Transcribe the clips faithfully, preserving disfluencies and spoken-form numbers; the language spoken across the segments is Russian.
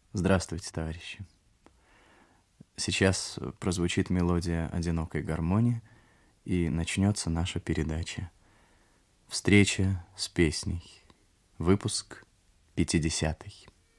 Здравствуйте, товарищи. Сейчас прозвучит мелодия одинокой гармонии, и начнется наша передача. Встреча с песней. Выпуск пятидесятый.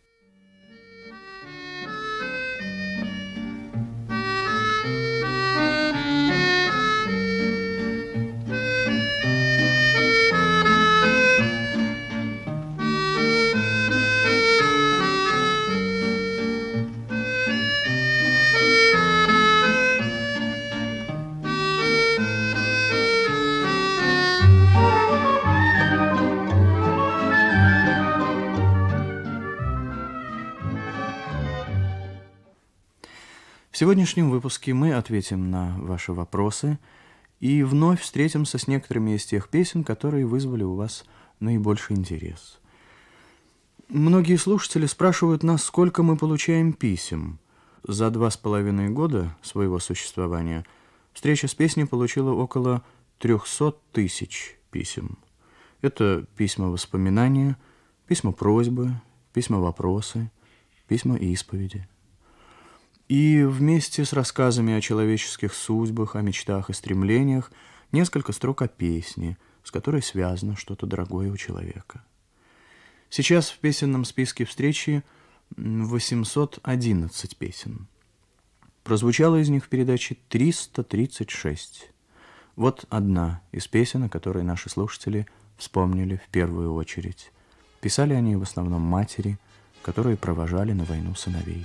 В сегодняшнем выпуске мы ответим на ваши вопросы и вновь встретимся с некоторыми из тех песен, которые вызвали у вас наибольший интерес. Многие слушатели спрашивают нас, сколько мы получаем писем. За два с половиной года своего существования встреча с песней получила около трехсот тысяч писем. Это письма-воспоминания, письма-просьбы, письма-вопросы, письма-исповеди. И вместе с рассказами о человеческих судьбах, о мечтах и стремлениях несколько строк о песне, с которой связано что-то дорогое у человека. Сейчас в песенном списке встречи восемьсот одиннадцать песен. Прозвучало из них в передаче триста тридцать шесть. Вот одна из песен, о которой наши слушатели вспомнили в первую очередь. Писали они в основном матери, которые провожали на войну сыновей.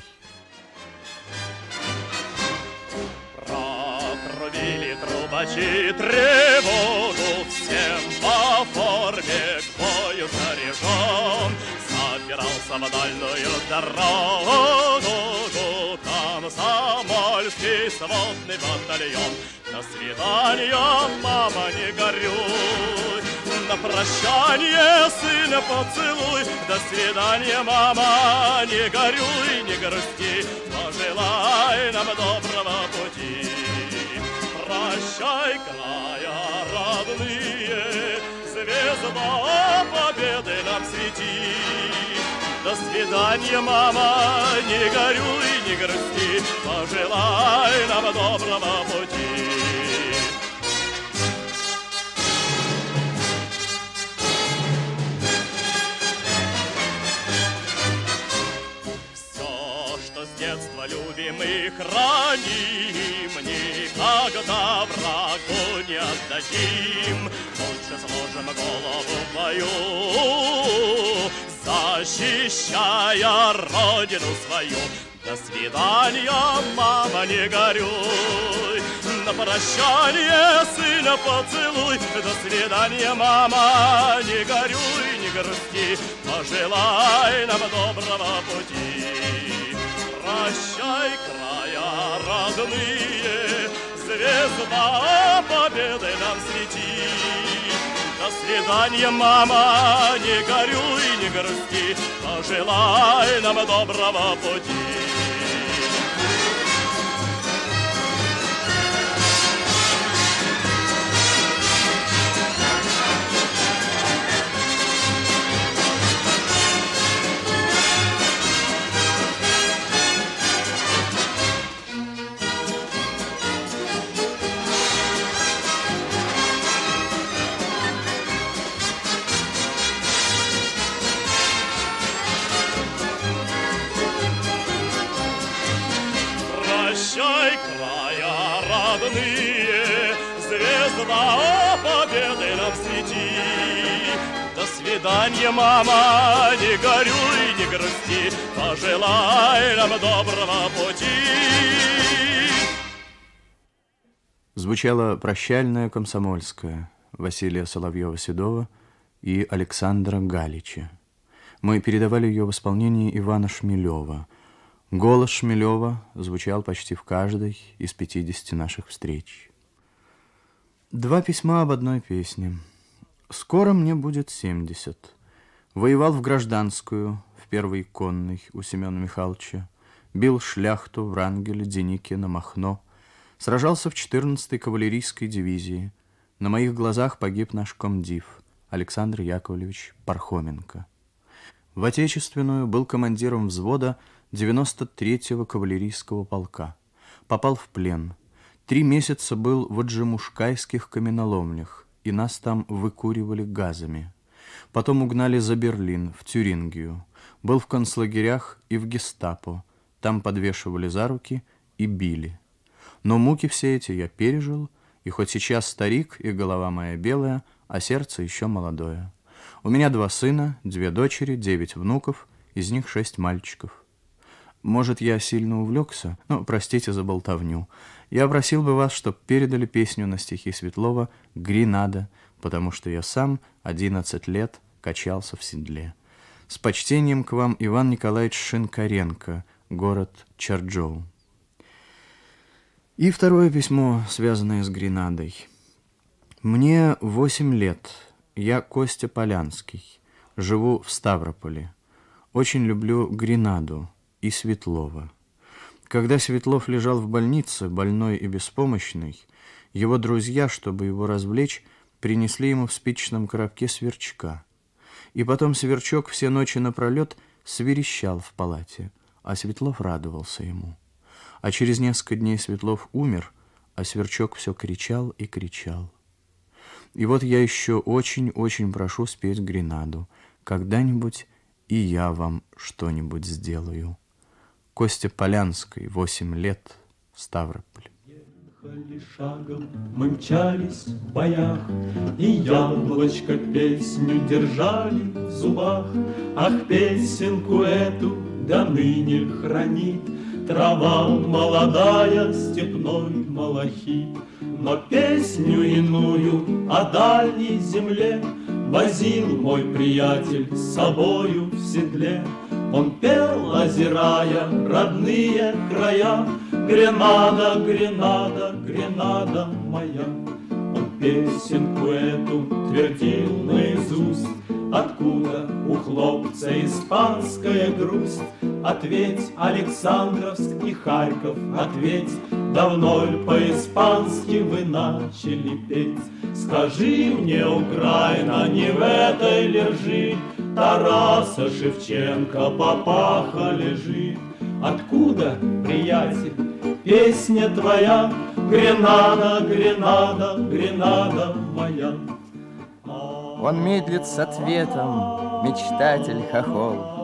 Трубачи тревогу всем по форме к бою заряжен. Собирался в дальнюю дорогу комсомольский сводный батальон. До свидания, мама, не горюй, на прощание сына поцелуй. До свидания, мама, не горюй, не грусти, пожелай нам доброго пути. Прощай, края родные, звезда победы нам свети. До свидания, мама, не горюй, не грусти, пожелай нам доброго пути. Все, что с детства любим и храним, никогда врагу не отдадим. Лучше сложим голову в бою, защищая родину свою. До свидания, мама, не горюй, на прощание сына поцелуй. До свидания, мама, не горюй, не грусти, пожелай нам доброго пути. Прощай, края родные, звезда победы нам свети. До свидания, мама, не горюй, не грусти, пожелай нам доброго пути. Прощай, края родные, звезда победы нам свети. До свидания, мама, не горюй, не грусти, пожелай нам доброго пути. Звучала прощальная комсомольская Василия Соловьева-Седова и Александра Галича. Мы передавали ее в исполнении Ивана Шмелева. Голос Шмелева звучал почти в каждой из пятидесяти наших встреч. Два письма об одной песне. Скоро мне будет семьдесят. Воевал в гражданскую, в первой конной у Семена Михайловича. Бил шляхту, Врангеля, Деникина, Махно. Сражался в четырнадцатой кавалерийской дивизии. На моих глазах погиб наш комдив Александр Яковлевич Пархоменко. В Отечественную был командиром взвода девяносто третьего кавалерийского полка. Попал в плен. Три месяца был в аджимушкайских каменоломнях, и нас там выкуривали газами. Потом угнали за Берлин, в Тюрингию. Был в концлагерях и в гестапо. Там подвешивали за руки и били. Но муки все эти я пережил, и хоть сейчас старик, и голова моя белая, а сердце еще молодое. У меня два сына, две дочери, девять внуков, из них шесть мальчиков. Может, я сильно увлекся? Ну, простите за болтовню. Я просил бы вас, чтоб передали песню на стихи Светлова «Гренада», потому что я сам одиннадцать лет качался в седле. С почтением к вам, Иван Николаевич Шинкаренко, город Чарджоу. И второе письмо, связанное с Гренадой. Мне восемь лет. Я Костя Полянский. Живу в Ставрополе. Очень люблю Гренаду и Светлова. Когда Светлов лежал в больнице, больной и беспомощный, его друзья, чтобы его развлечь, принесли ему в спичечном коробке сверчка. И потом сверчок все ночи напролет свирещал в палате, а Светлов радовался ему. А через несколько дней Светлов умер, а сверчок все кричал и кричал. И вот я еще очень-очень прошу спеть Гренаду. Когда-нибудь и я вам что-нибудь сделаю. Костя Полянский, восемь лет, Ставрополь. Ехали шагом, мы мчались в боях, и яблочко песню держали в зубах. Ах, песенку эту до ныне хранит трава молодая, степной малахит. Но песню иную о дальней земле возил мой приятель с собою в седле. Он пел, озирая родные края: Гренада, Гренада, Гренада моя. Он песенку эту твердил наизусть: откуда у хлопца испанская грусть? Ответь, Александровск и Харьков, ответь, давно ли по-испански вы начали петь? Скажи мне, Украина, не в этой ли ржи Тараса Шевченко папаха лежит? Откуда, приятель, песня твоя? Гренада, Гренада, Гренада моя. Он медлит с ответом, мечтатель хохол.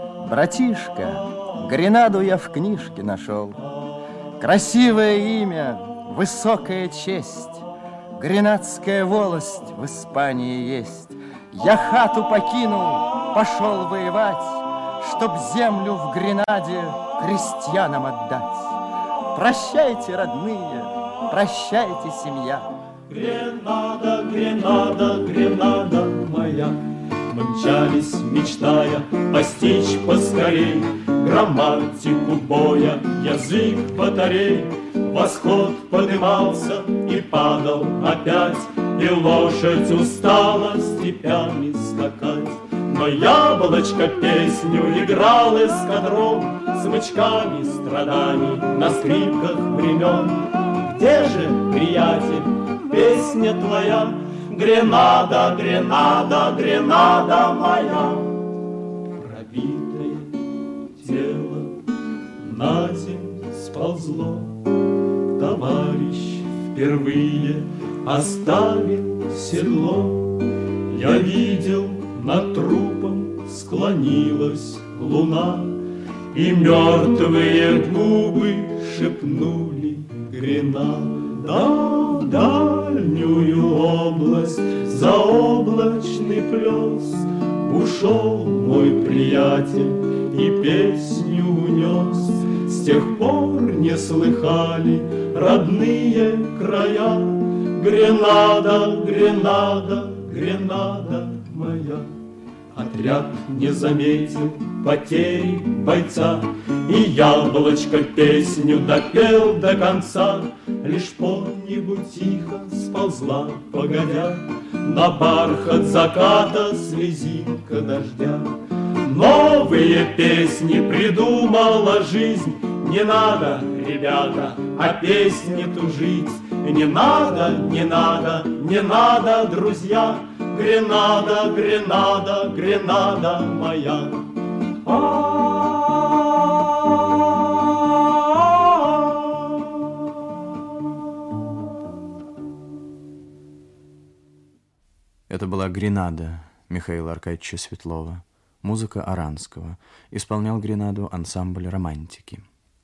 Братишка, Гренаду я в книжке нашел. Красивое имя, высокая честь, гренадская волость в Испании есть. Я хату покинул, пошел воевать, чтоб землю в Гренаде крестьянам отдать. Прощайте, родные, прощайте, семья. Гренада, Гренада, Гренада моя. Мы мчались, мечтая постичь поскорей грамматику боя, язык батарей. Восход подымался и падал опять, и лошадь устала степями скакать. Но яблочко песню играл эскадрон смычками страданий на скрипках времен. Где же, приятель, песня твоя? Гренада, Гренада, Гренада моя. Пробитое тело на землю сползло, товарищ впервые оставил седло. Я видел, над трупом склонилась луна, и мертвые губы шепнули: Гренада. В дальнюю область, за облачный плес, ушел мой приятель и песню унес. С тех пор не слыхали родные края. Гренада, Гренада, Гренада моя. Отряд не заметил потери бойца, и яблочко песню допел до конца. Лишь по небу тихо сползла, погодя, на бархат заката слезинка дождя. Новые песни придумала жизнь. Не надо, ребята, о песне тужить. Не надо, не надо, не надо, друзья. Гренада, Гренада, Гренада моя. Это была «Гренада» Михаила Аркадьевича Светлова, музыка Аранского. Исполнял «Гренаду» ансамбль «Романтики».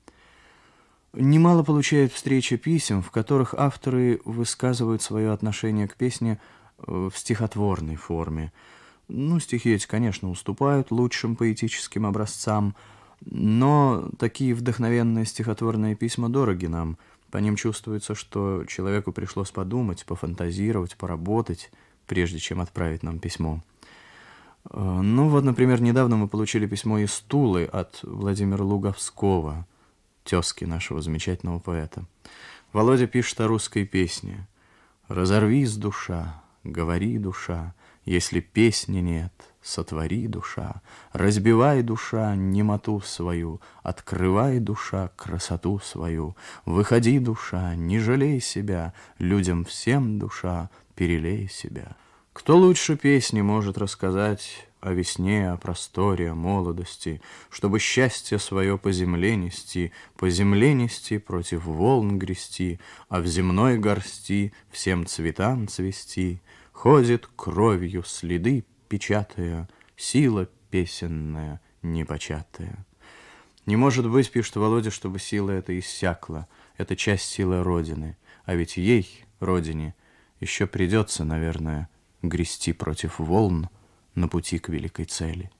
Немало получает встреча писем, в которых авторы высказывают свое отношение к песне в стихотворной форме. Ну, стихи эти, конечно, уступают лучшим поэтическим образцам, но такие вдохновенные стихотворные письма дороги нам. По ним чувствуется, что человеку пришлось подумать, пофантазировать, поработать, прежде чем отправить нам письмо. Ну вот, например, недавно мы получили письмо из Тулы от Владимира Луговского, тезки нашего замечательного поэта. Володя пишет о русской песне. «Разорвись, душа, говори, душа, если песни нет, сотвори, душа, разбивай, душа, немоту свою, открывай, душа, красоту свою, выходи, душа, не жалей себя, людям всем, душа, перелей себя». Кто лучше песни может рассказать о весне, о просторе, о молодости, чтобы счастье свое по земле нести, по земле нести, против волн грести, а в земной горсти всем цветам цвести, ходит кровью следы печатая, сила песенная непочатая. Не может быть, пишет Володя, чтобы сила эта иссякла, это часть силы Родины, а ведь ей, Родине, еще придется, наверное, грести против волн на пути к великой цели.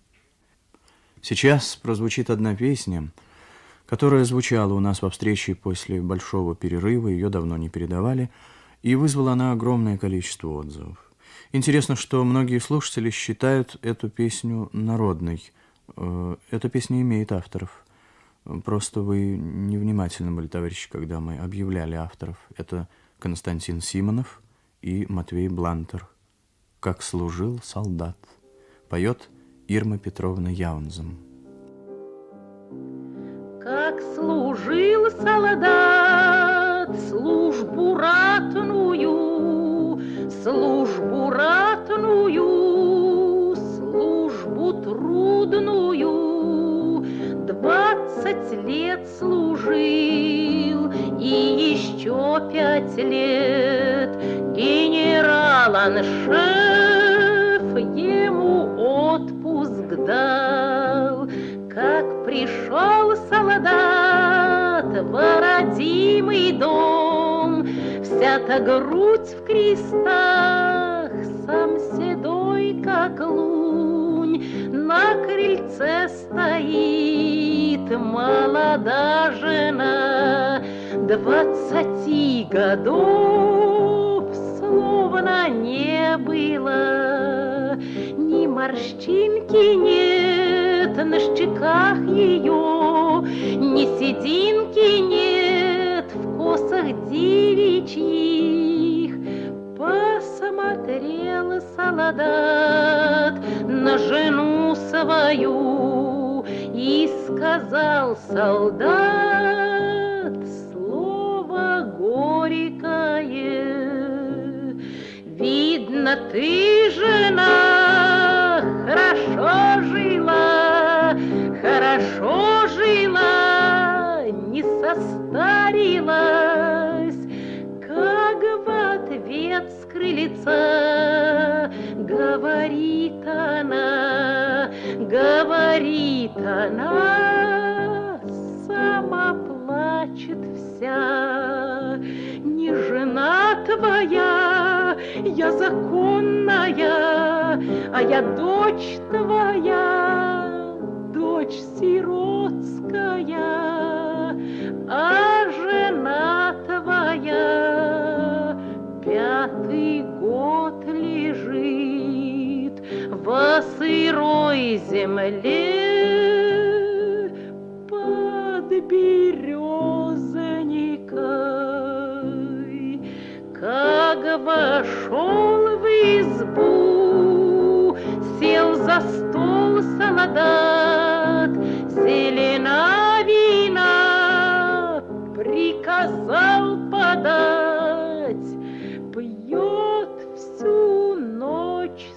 Сейчас прозвучит одна песня, которая звучала у нас во встрече после большого перерыва, ее давно не передавали, и вызвала она огромное количество отзывов. Интересно, что многие слушатели считают эту песню народной. Эта песня имеет авторов. Просто вы невнимательны были, товарищи, когда мы объявляли авторов. Это Константин Симонов и Матвей Блантер. «Как служил солдат», поет Ирма Петровна Яунзем. Как служил солдат службу ратную, службу ратную, службу трудную, двадцать лет служил и еще пять лет генерал-аншеф ему отпуск дал. Как пришел солдат в родимый дом, вся-то грудь в крестах, сам седой, как лунь, на крыльце стоит молода жена, двадцати годов словно не было, ни морщинки нет на щеках ее, ни сединки нет в косах девичьих. Посмотрел солдат на жену свою и сказал солдат слово горькое: видно, ты, жена, хорошо жила, хорошо жила, не состарилась. Как в ответ с крыльца говорит она, говорит она, сама плачет вся. Не жена твоя, я законная, а я дочь твоя, дочь сиротская, а жена твоя пятый год лежит во сырой земле под березникой. Как вошел в избу, сел за стол солдат, зелена вина приказал подать. Пьет всю ночь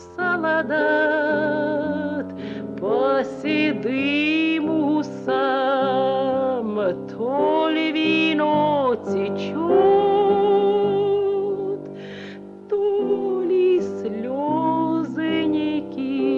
седым усам, то ли вино течет, то ли слезы неки.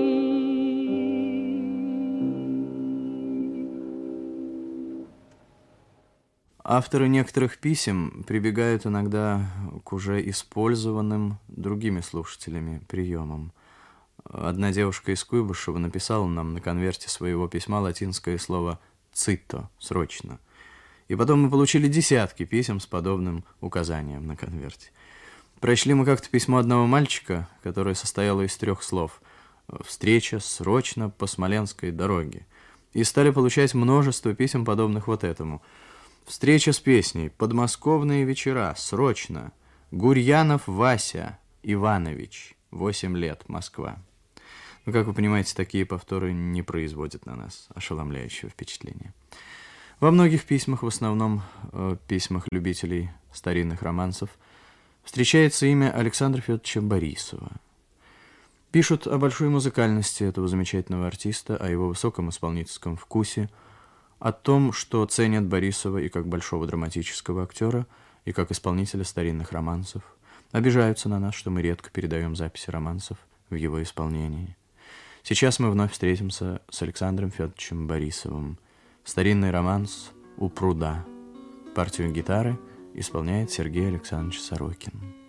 Авторы некоторых писем прибегают иногда к уже использованным другими слушателями приемам. Одна девушка из Куйбышева написала нам на конверте своего письма латинское слово «цитто» — «срочно». И потом мы получили десятки писем с подобным указанием на конверте. Прочли мы как-то письмо одного мальчика, которое состояло из трех слов «встреча срочно по Смоленской дороге». И стали получать множество писем, подобных вот этому. «Встреча с песней. Подмосковные вечера. Срочно. Гурьянов Вася Иванович. Восемь лет. Москва». Ну, как вы понимаете, такие повторы не производят на нас ошеломляющего впечатления. Во многих письмах, в основном э, письмах любителей старинных романсов, встречается имя Александра Федоровича Борисова. Пишут о большой музыкальности этого замечательного артиста, о его высоком исполнительском вкусе, о том, что ценят Борисова и как большого драматического актера, и как исполнителя старинных романсов. Обижаются на нас, что мы редко передаем записи романсов в его исполнении. Сейчас мы вновь встретимся с Александром Федоровичем Борисовым. Старинный романс «У пруда». Партию гитары исполняет Сергей Александрович Сорокин.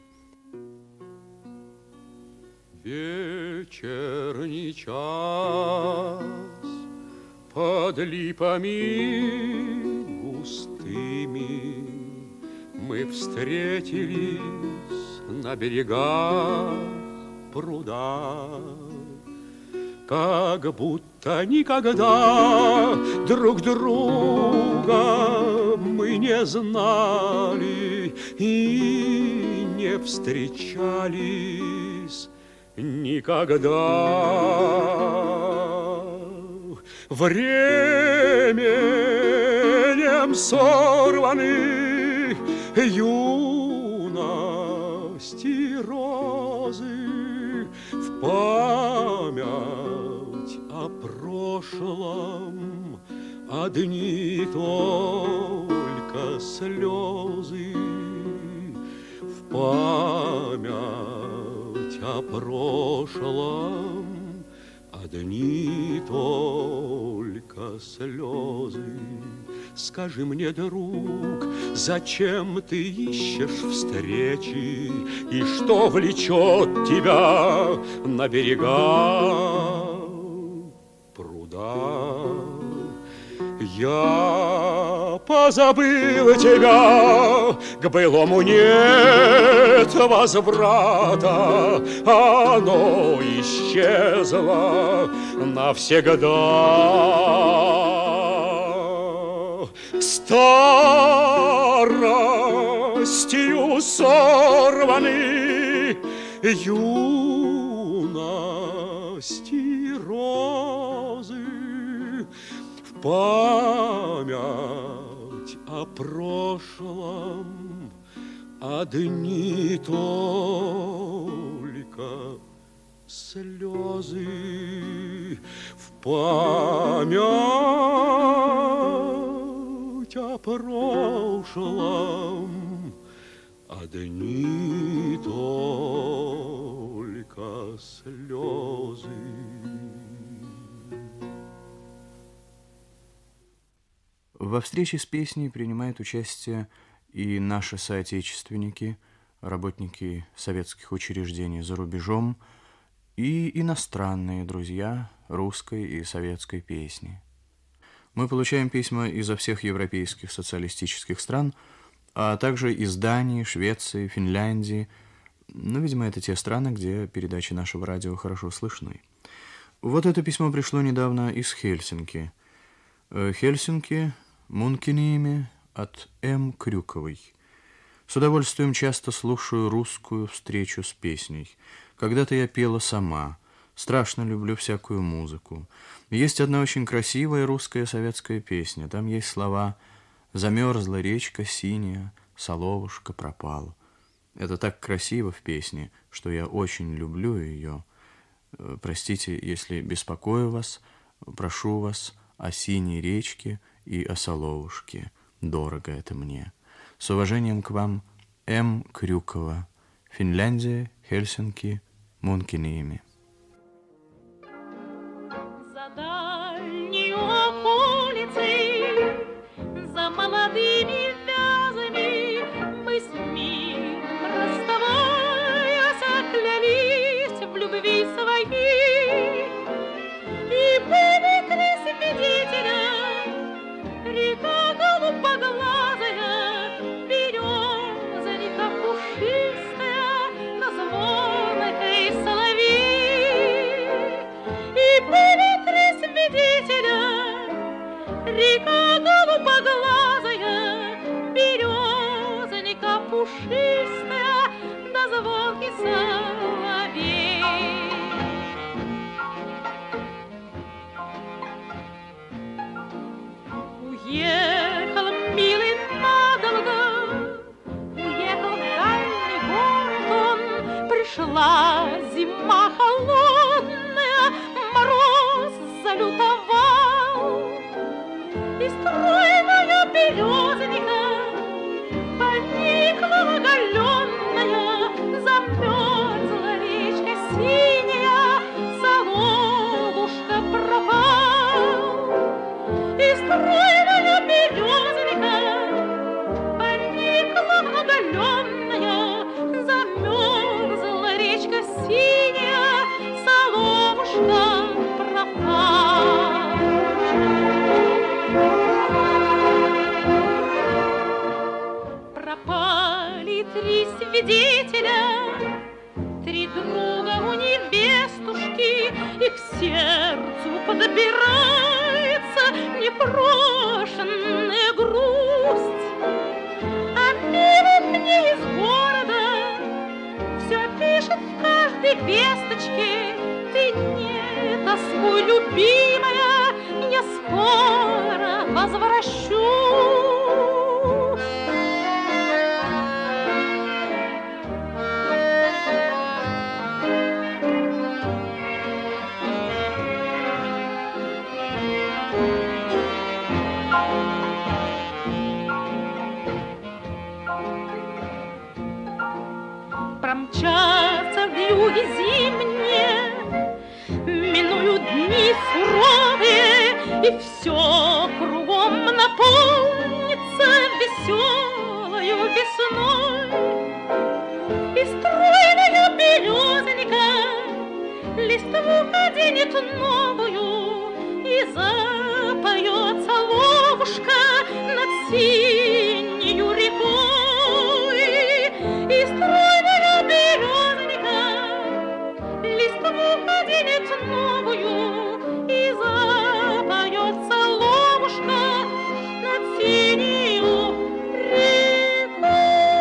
Вечерний час под липами густыми мы встретились на берегах пруда. Как будто никогда друг друга мы не знали и не встречались никогда. Временем сорваны юности розы, в память о прошлом одни только слезы, в память о прошлом одни только слезы. Скажи мне, друг, зачем ты ищешь встречи, и что влечет тебя на берега пруда? Я позабыл тебя, к былому нет возврата, оно исчезло навсегда. Старостью сорваны юности розы, в память о прошлом одни только слезы, в память о прошлом одни только слезы. Во встрече с песней принимают участие и наши соотечественники, работники советских учреждений за рубежом, и иностранные друзья русской и советской песни. Мы получаем письма изо всех европейских социалистических стран, а также из Дании, Швеции, Финляндии. Ну, видимо, это те страны, где передачи нашего радио хорошо слышны. Вот это письмо пришло недавно из Хельсинки. Хельсинки, Мункениеми, от М. Крюковой. С удовольствием часто слушаю русскую встречу с песней. Когда-то я пела сама. Страшно люблю всякую музыку. Есть одна очень красивая русская советская песня. Там есть слова «Замерзла речка синяя, соловушка пропала». Это так красиво в песне, что я очень люблю ее. Простите, если беспокою вас. прошу вас о синей речке и о соловушке. Дорого это мне. С уважением к вам, М. Крюкова. Финляндия, Хельсинки, Мункениеми. За дальнюю околицей, за молодыми вязами мы с миром расставаясь, клялись в любви своей. И были три свидетеля, река голубоглазая, березонька пушистая, на звонкой соловей. И были три свидетеля, река голубоглазая, березонька пушистая, на звонкий соловей. Уехал милый надолго, уехал в дальний город он. Пришла зима холодная, мороз залютовал, и стройная березонька поникла оголенная, замерзла речка синяя, соловушка пропал. И стройная березонька поникла оголенная, замерзла речка синяя, соловушка пропал. Пропали три свидетеля, три друга у невестушки, и к сердцу подбирается непрошенная грусть. А милый мне из города все пишет в каждой весточке: ты не тоскуй, любимая, я скоро возвращусь. Промчатся вьюги зимние, минуют дни суровые, и все кругом наполнится веселою весной. И стройная березонька листву оденет новую, и запоет соловушка над синею рекой. И стройная березонька листву оденет новую, и запоет соловушка над синею рекой.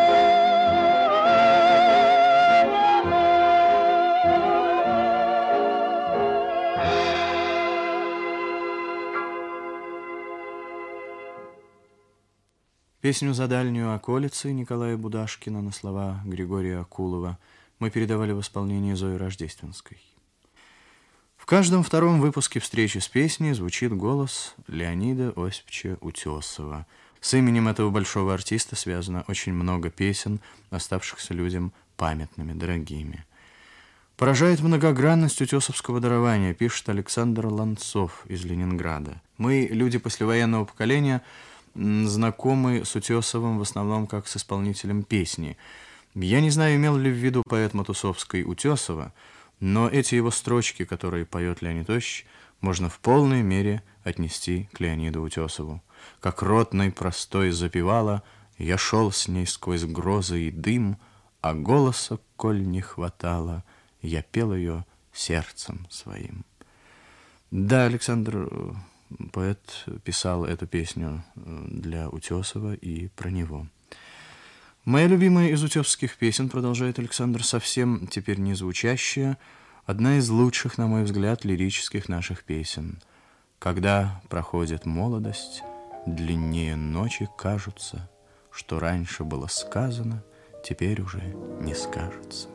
Песню «За дальнюю околицей» Николая Будашкина на слова Григория Акулова мы передавали в исполнении Зои Рождественской. В каждом втором выпуске «Встречи с песней» звучит голос Леонида Осиповича Утесова. С именем этого большого артиста связано очень много песен, оставшихся людям памятными, дорогими. Поражает многогранность утесовского дарования, пишет Александр Ланцов из Ленинграда. Мы, люди послевоенного поколения, знакомы с Утесовым в основном как с исполнителем песни. Я не знаю, имел ли в виду поэт Матусовской Утесова, но эти его строчки, которые поет Леонид Осипович, можно в полной мере отнести к Леониду Утесову. Как ротной простой запевала, я шел с ней сквозь грозы и дым, а голоса, коль не хватало, я пел ее сердцем своим. Да, Александр, поэт писал эту песню для Утесова и про него. Моя любимая из утесовских песен, продолжает Александр, совсем теперь не звучащая, одна из лучших, на мой взгляд, лирических наших песен. Когда проходит молодость, длиннее ночи кажутся, что раньше было сказано, теперь уже не скажется.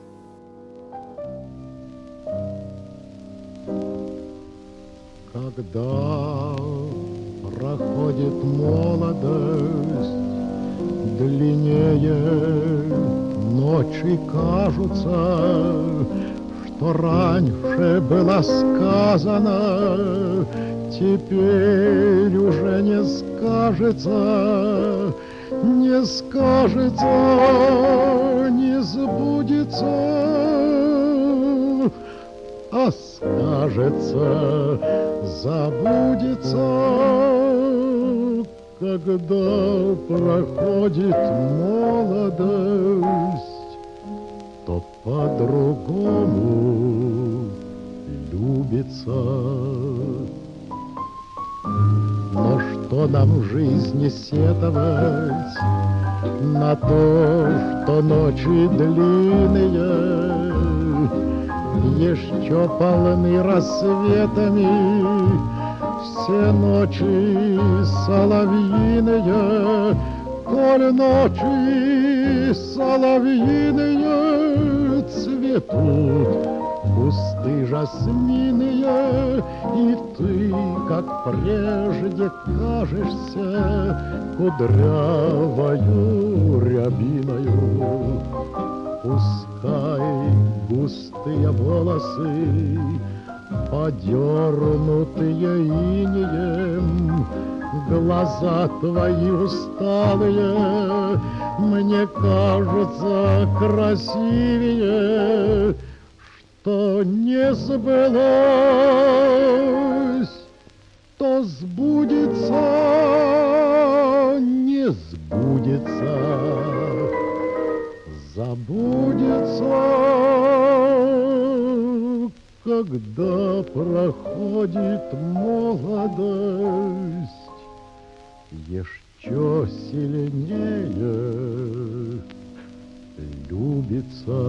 Когда проходит молодость, длиннее ночи кажутся, что раньше было сказано, теперь уже не скажется, не скажется, не сбудется, а скажется, забудется, когда проходит молодость, то по-другому любится. Но что нам в жизни сетовать на то, что ночи длинные еще полны рассветами, все ночи соловьиные, коль ночи соловьиные цветут, кусты жасминые, и ты, как прежде, кажешься кудрявою рябиною. Пускай густые волосы, подернутые инеем, глаза твои усталые мне кажутся красивее, что не сбылось, то сбудется, не сбудется, забудется, когда проходит молодость, еще сильнее любится.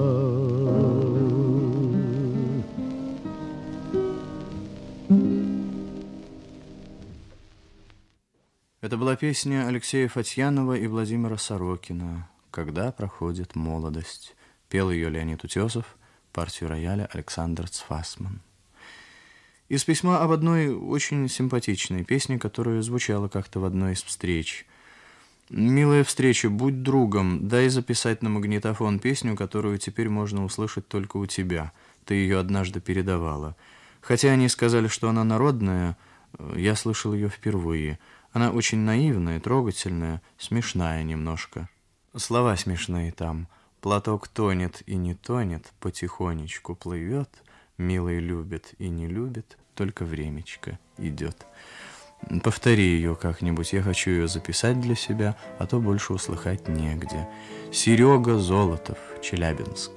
Это была песня Алексея Фатьянова и Владимира Сорокина «Когда проходит молодость». Пел ее Леонид Утесов, партию рояля Александр Цфасман. Из письма об одной очень симпатичной песне, которая звучала как-то в одной из встреч. «Милая встреча, будь другом, дай записать на магнитофон песню, которую теперь можно услышать только у тебя. Ты ее однажды передавала. Хотя они сказали, что она народная, я слышал ее впервые. Она очень наивная, трогательная, смешная немножко. Слова смешные там. Платок тонет и не тонет, потихонечку плывет, милый любит и не любит, только времечко идет. Повтори ее как-нибудь, я хочу ее записать для себя, а то больше услыхать негде. Серега Золотов, Челябинск».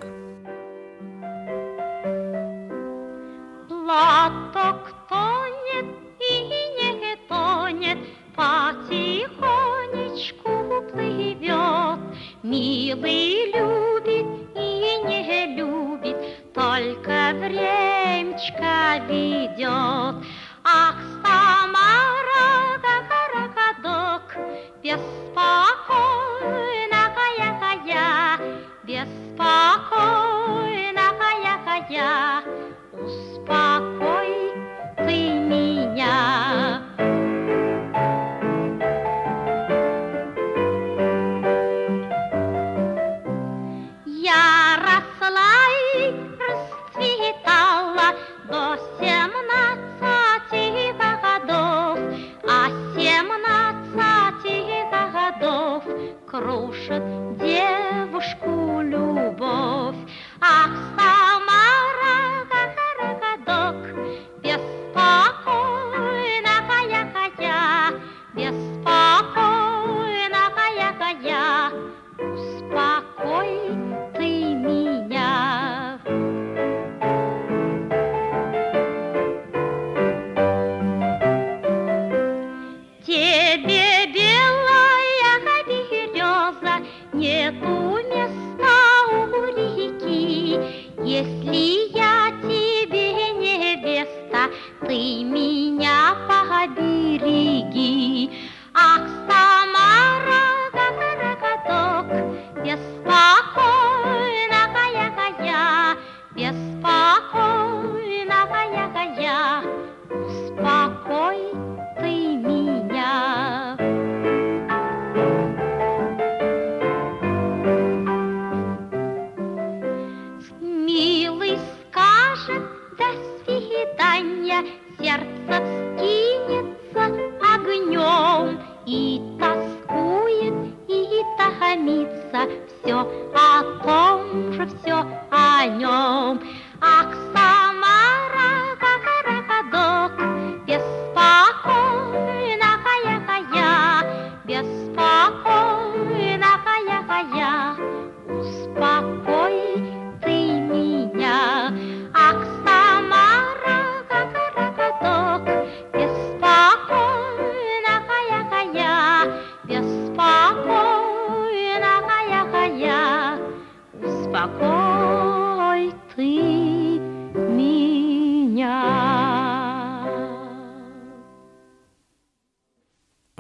Платок тонет и не тонет, потихонечку плывет, милый любит и не любит, только времечко ведет. Ах, Самара, городок, беспокойная, беспокойная, успокой ты меня. Я росла и расцветала до семнадцати годов, а семнадцати годов крушит девушку любовь. Ах, Самара, городок, беспокойная, беспокойная, успокой ты меня. Тебе, белая береза, нету места у реки. Если я тебе невеста, ты меня побереги. Ах, Самара, городок, беспокойная, беспокойная, успокой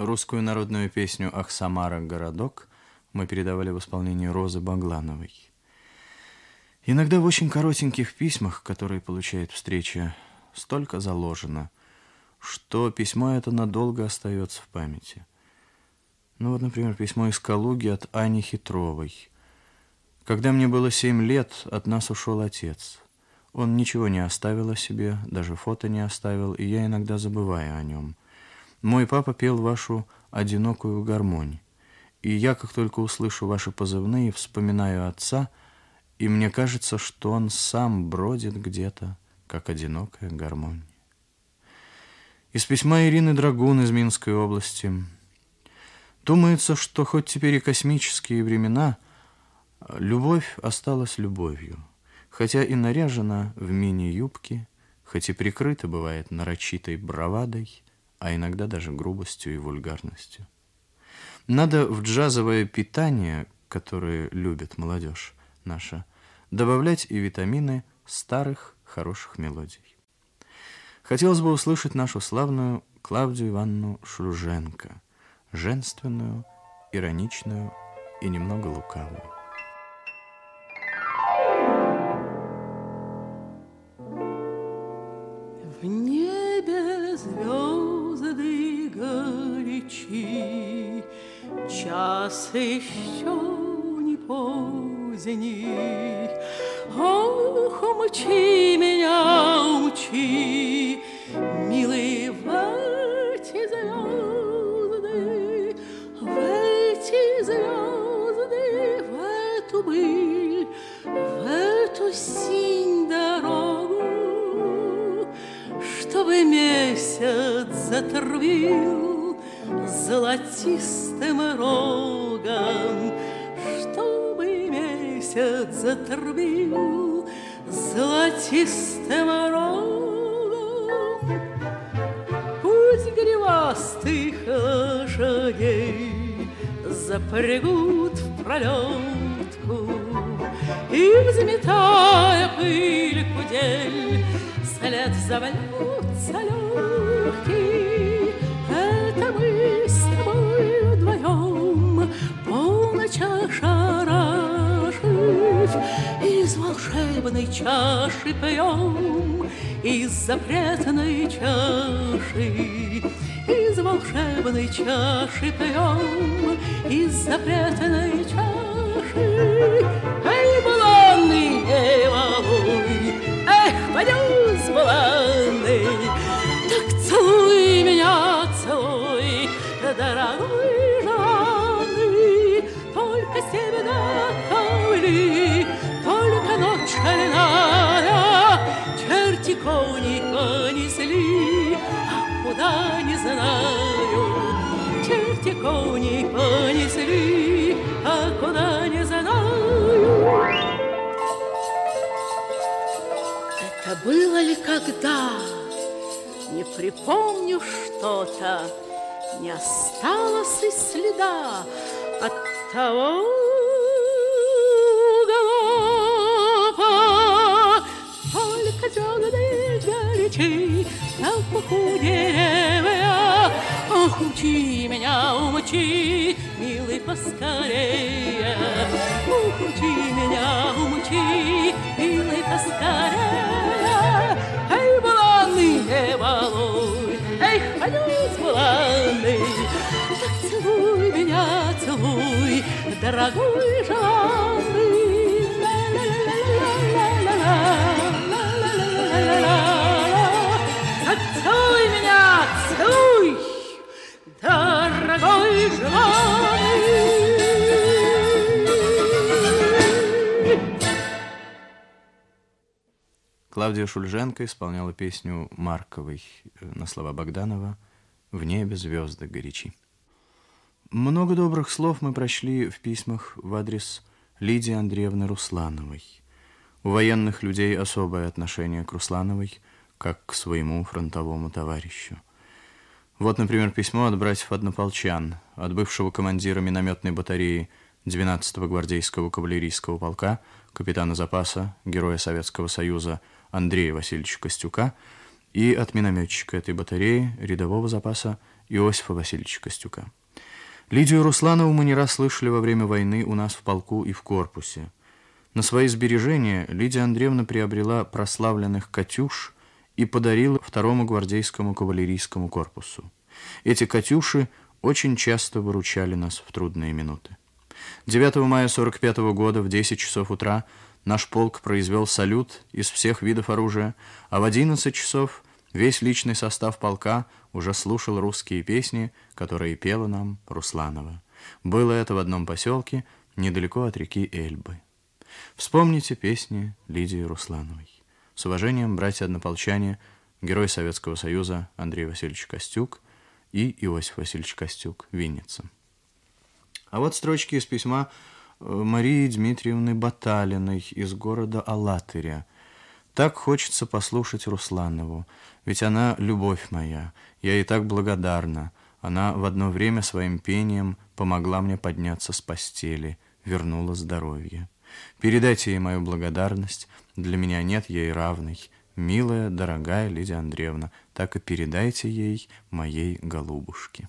Русскую народную песню «Ах, Самара, городок» мы передавали в исполнении Розы Баглановой. Иногда в очень коротеньких письмах, которые получает встреча, столько заложено, что письмо это надолго остается в памяти. Ну вот, например, письмо из Калуги от Ани Хитровой. «Когда мне было семь лет, от нас ушел отец. Он ничего не оставил о себе, даже фото не оставил, и я иногда забываю о нем. Мой папа пел вашу одинокую гармонь, и я, как только услышу ваши позывные, вспоминаю отца, и мне кажется, что он сам бродит где-то, как одинокая гармонь». Из письма Ирины Драгун из Минской области. «Думается, что хоть теперь и космические времена, любовь осталась любовью, хотя и наряжена в мини-юбки, хоть и прикрыта бывает нарочитой бравадой, а иногда даже грубостью и вульгарностью. Надо в джазовое питание, которое любит молодежь наша, добавлять и витамины старых хороших мелодий. Хотелось бы услышать нашу славную Клавдию Ивановну Шульженко, женственную, ироничную и немного лукавую». В небе звезды горячи, час еще не поздний. Ох, умчи меня, умчи, милый, в эти звезды, в эти звезды, в эту быль, в эту синь дорогу, чтобы месяц затрубил золотистым рогом, чтобы месяц затрубил золотистым рогом. Пусть гривастых лошадей запрягут в пролетку, и, взметая пыль кудель, след завалются легкий. Это мы с тобой вдвоем, полночь ошарашив, из волшебной чаши пьем, из запретной чаши, из волшебной чаши пьем, из запретной чаши. Эй, буланный, эй, малой, эх, подюсь, буланный, так целуй меня, целуй, дорогой желанный, только стебля ковыли, только ночь шальная, черти кони понесли, а куда не знаю, черти кони понесли, а куда не знаю. Это было ли когда? Не припомню что-то, не осталось и следа от того галопа. Только звезды горячи на пуху деревья. Ох, умчи меня, умчи, милый, поскорее. Ох, умчи меня, умчи, милый, поскорее. Эй, буланный, эй, балуй, эх, понес буланный, так целуй меня, целуй, дорогой желанный. Так целуй меня, целуй, дорогой желанный. Клавдия Шульженко исполняла песню Марковой на слова Богданова «В небе звезды горячи». Много добрых слов мы прочли в письмах в адрес Лидии Андреевны Руслановой. У военных людей особое отношение к Руслановой, как к своему фронтовому товарищу. Вот, например, письмо от братьев-однополчан, от бывшего командира минометной батареи двенадцатого гвардейского кавалерийского полка, капитана запаса, героя Советского Союза Андрея Васильевича Костюка, и от минометчика этой батареи, рядового запаса Иосифа Васильевича Костюка. Лидию Русланову мы не раз слышали во время войны у нас в полку и в корпусе. На свои сбережения Лидия Андреевна приобрела прославленных «Катюш» и подарила второму гвардейскому кавалерийскому корпусу. Эти «Катюши» очень часто выручали нас в трудные минуты. девятого мая сорок пятого года в десять часов утра наш полк произвел салют из всех видов оружия, а в одиннадцать часов весь личный состав полка уже слушал русские песни, которые пела нам Русланова. Было это в одном поселке, недалеко от реки Эльбы. Вспомните песни Лидии Руслановой. С уважением, братья-однополчане, герой Советского Союза Андрей Васильевич Костюк и Иосиф Васильевич Костюк, Винница. А вот строчки из письма Марии Дмитриевны Баталиной из города Алатыря. «Так хочется послушать Русланову, ведь она любовь моя, я ей так благодарна. Она в одно время своим пением помогла мне подняться с постели, вернула здоровье. Передайте ей мою благодарность, для меня нет ей равной. Милая, дорогая Лидия Андреевна, так и передайте ей моей голубушке».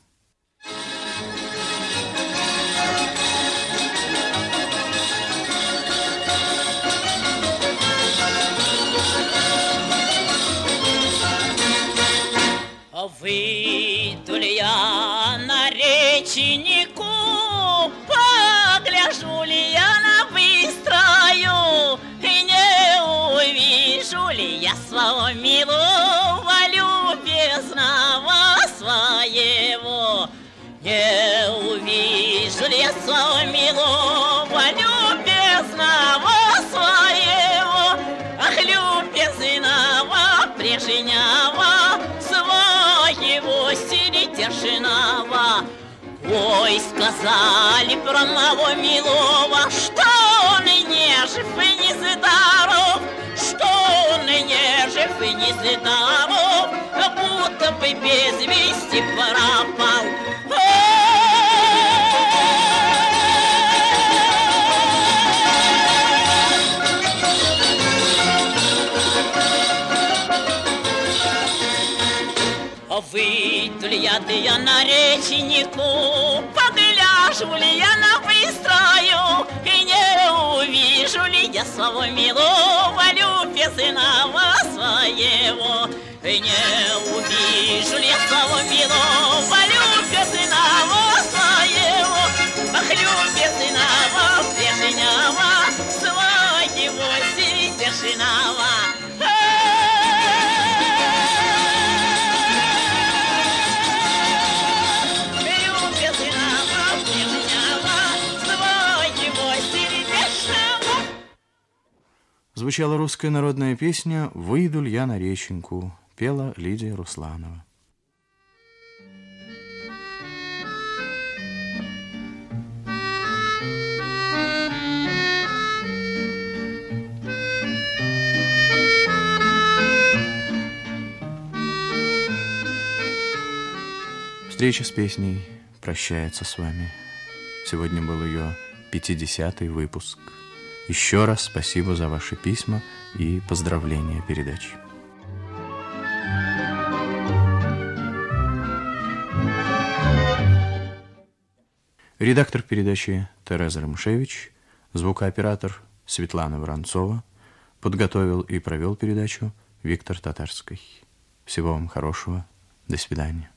Выйду ли я на речнику, погляжу ли я на быстрою, и не увижу ли я своего милого, любезного своего. Не увижу ли я своего милого, любезного своего, ах, любезного, прежнего, его сердешного. Ой, сказали про моего милого, что он не жив и не здоров, что он не жив и не здоров, будто бы без вести пропал. Выйду ли я, да я на речнику, погляжу ли я на быстрою, и не увижу ли я своего милого, любезного своего. И не увижу ли я своего милого, любезного своего, ах, любезного, прежнего, своего сердешного. Звучала русская народная песня «Выйду ль я на реченьку», пела Лидия Русланова. Встреча с песней прощается с вами. Сегодня был ее пятидесятый выпуск. Еще раз спасибо за ваши письма и поздравления передачи. Редактор передачи Тереза Ромушевич, звукооператор Светлана Воронцова, подготовил и провел передачу Виктор Татарский. Всего вам хорошего. До свидания.